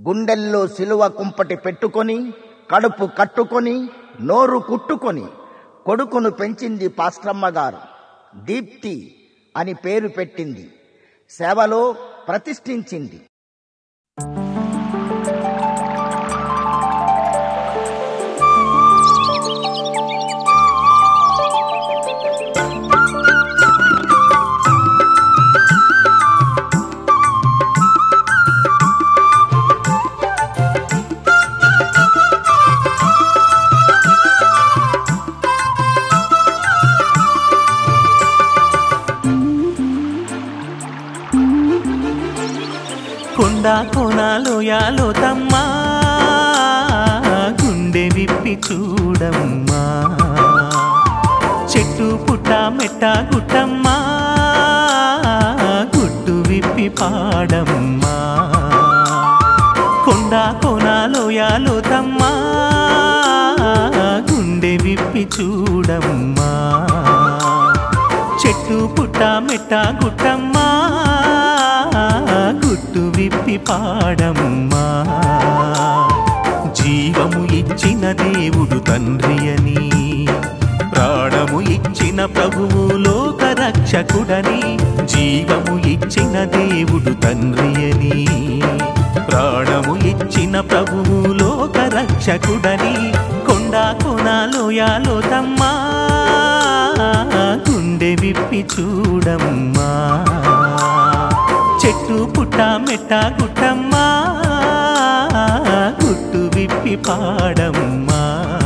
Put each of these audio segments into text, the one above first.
గుండెల్లో సిలువ కుంపటి పెట్టుకొని, కడుపు కట్టుకొని, నోరు కుట్టుకొని కొడుకును పెంచింది పాస్ట్రమ్మ గారు. దీప్తి అని పేరు పెట్టింది. సేవలో ప్రతిష్ఠించింది. కొండా కోనాలో యాలో తమ్మా, గుండె విప్పి చూడమ్మా, చెట్టు పుట్ట మెట్ట గుట్టమ్మా, గుట్టు విప్పి పాడమ్మా. కొండా కోనాలో యాలో తమ్మా, గుండె విప్పి చూడమ్మా, చెట్టు పుట్ట మెట్ట గుట్టమ్మా, గుట్టు విప్పి పాడమ్మా. జీవము ఇచ్చిన దేవుడు తండ్రి అని, ప్రాణము ఇచ్చిన ప్రభువు లోక రక్షకుడని. జీవము ఇచ్చిన దేవుడు తండ్రి అని, ప్రాణము ఇచ్చిన ప్రభువు లోక రక్షకుడని. కొండా కోనాలో యాలో తమ్మా, గుండె విప్పి చూడమ్మా, చెట్టు పుట్ట మెట్ట గుట్టమ్మా, గుట్టు విప్పి పాడమ్మా.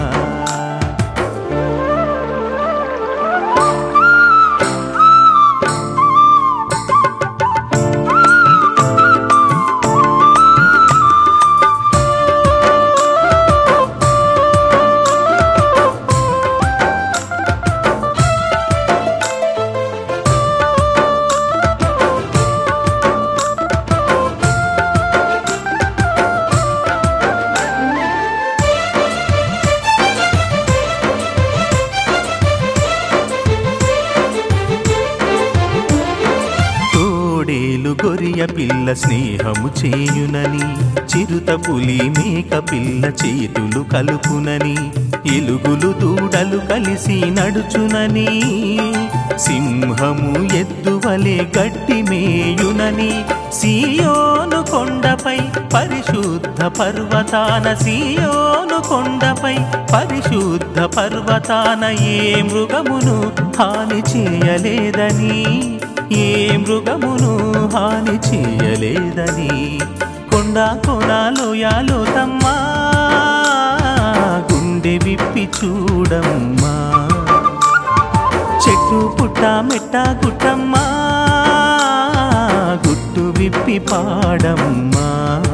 గొరియ పిల్ల స్నేహము చేయునని, చిరుత పులి మేక పిల్ల చేతులు కలుపునని, ఎలుగులు దూడలు కలిసి నడుచునని, సింహము ఎద్దువలే గట్టి మేయునని. సీయోను కొండపై పరిశుద్ధ పర్వతాన, సీయోను కొండపై పరిశుద్ధ పర్వతాన, ఏ మృగమును హాని చేయలేదని, ఏ మృగమును హాని చేయలేదని. కొండా కోనాలో యాలో తమ్మా, గుండె విప్పి చూడమ్మా, చెట్టు పుట్ట మెట్ట గుట్టమ్మా, గుట్టు విప్పి పాడమ్మా.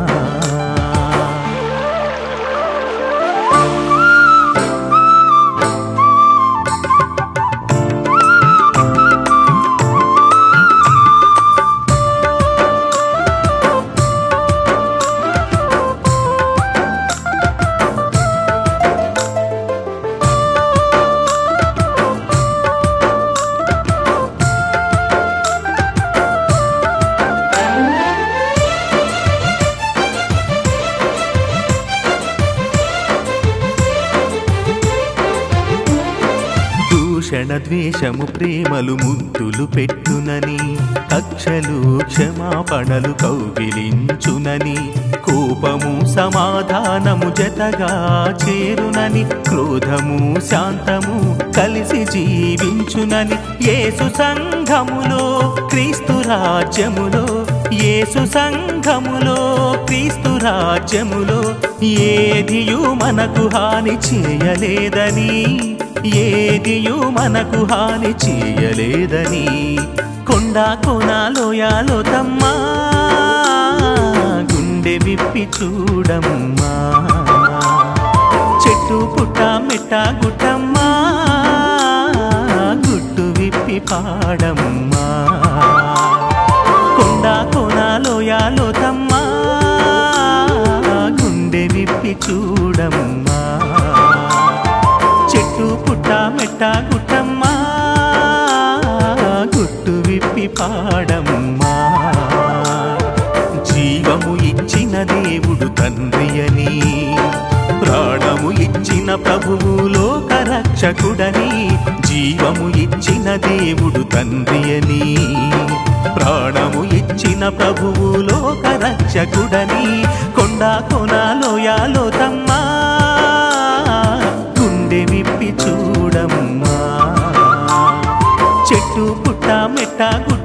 ద్వేషము ప్రేమలు ముద్దులు పెట్టునని, కక్షలు క్షమాపణలు కౌగిలించునని, కోపము సమాధానము జతగా చేరునని, క్రోధము శాంతము కలిసి జీవించునని. యేసు సంఘములో క్రీస్తు రాజ్యములో, యేసు సంఘములో క్రీస్తు రాజ్యములో, ఏదియు మనకు హాని చేయలేదని, ఏదియు మనకు హాని చేయలేదని. కొండా కోనాలో యాలో తమ్మా, గుండె విప్పి చూడమ్మా, చెట్టు పుట్ట మెట్ట గుట్టమ్మా, గుట్టు విప్పి పాడమ్మా. కొండా కోనాలో యాలో తమ్మా, గుండె విప్పి చూడమ్మా, చెట్టు పుట్ట మెట్ట గుట్టమ్మా, గుట్టు విప్పి పాడమ్మా. జీవము ఇచ్చిన దేవుడు దేవుడు తండ్రి అని, ప్రాణము ఇచ్చిన ప్రభువు లోక రక్షకుడని, జీవము ఇచ్చిన దేవుడు తండ్రి అని, ప్రాణము ఇచ్చిన ప్రభువు లోక రక్షకుడని, కొండ కోనలోయలో తమ్మా గుండె విప్పి చూడమ్మా. చెట్టు పుట్ట మెట్ట గుట్ట